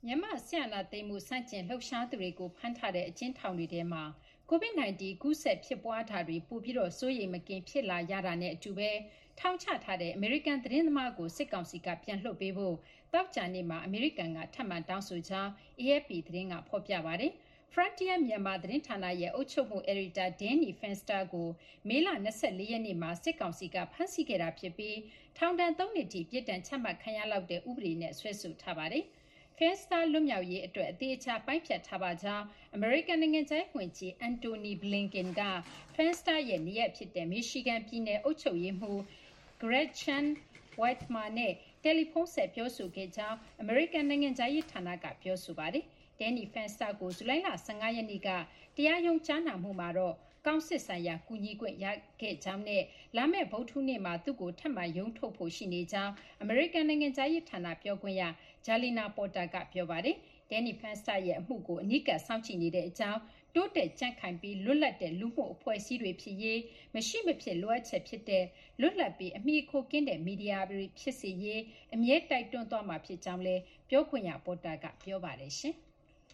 မြန်မာဆရာနာသိမ်းမှုစန့်ကျင်လှုပ်ရှားသူတွေကိုဖမ်းထားတဲ့အကျဉ်းထောင်တွေထဲမှာ COVID-19 ကူးစက်ဖြစ်ပွားတာတွေပိုပြီးစိုးရိမ်မကင်းဖြစ်လာရတာနဲ့အတူပဲထောင်ချထားတဲ့အမေရိကန်သတင်းသမားကိုစစ်ကောင်စီကပြန်လွှတ်ပေးဖို့တောက်ကြနေ့မှာအမေရိကန်ကထပ်မံတောင်းဆိုကြောင်း AFP သတင်းကဖော်ပြပါတယ်။ Frontier မြန်မာသတင်းဌာနရဲ့အုပ်ချုပ်မှုအယ်ဒီတာ Danny Fenster ကိုမေလ24ရက်နေ့မှာစစ်ကောင်စီကဖမ်းဆီးခဲ့တာဖြစ်ပြီးထောင်ဒဏ်3နှစ်ထိပြစ်ဒဏ်ချမှတ်ခံရလောက်တဲ့ဥပဒေနဲ့ဆွဲဆိုထားပါတယ်။ Fenster လွတ်မြောက်ရေးအတွက်အသေးအချာပိုင်းဖြတ်ထားပါကြောင်းအမေရိကန်နိုင်ငံခြားရေးဝန်ကြီး Antony Blinken က Fenster ရဲ့နေရပ်ဖြစ်တဲ့ Michigan ပြည်နယ်အုပ်ချုပ်ရေးမှူး Gretchen Whitmer နဲ့တယ်လီဖုန်းဆက်ပြောဆိုခဲ့ကြောင်းအမေရိကန်နိုင်ငံခြားရေးဌာနကပြောဆိုပါတယ်။ Danny Fenster ကိုဇူလိုင်လ15ရက်နေ့ကတရားရုံးကြားနာမှုမှာတော့ကောင်စစ်ဆိုင်ရာကူညီခွင့်ရခဲ့ကြောင်းနဲ့လာမယ့်ဗုဒ္ဓဟူးနေ့မှာသူ့ကိုထပ်မံရုံးထုတ်ဖို့ရှိနေကြောင်းအမေရိကန်နိုင်ငံခြားရေးဌာနပြောခွင့်ရ Jalina Porter ကပြောပါတယ်။ Danny Fenster ရဲ့အမှုကိုအနီးကပ်စောင့်ကြည့်နေတဲ့အကြောင်းတိုးတက်ကြံ့ခိုင်ပြီးလွတ်လပ်တဲ့လူမှုအဖွဲ့အစည်းတွေဖြစ်ရေးမရှိမဖြစ်လိုအပ်ချက်ဖြစ်တဲ့လွတ်လပ်ပြီးအမှီအခိုကင်းတဲ့မီဒီယာတွေဖြစ်စေရေးအမြဲတိုက်တွန်းသွားမှာဖြစ်ကြောင်းလည်းပြောခွင့်ရ Porter ကပြောပါတယ်ရှင်။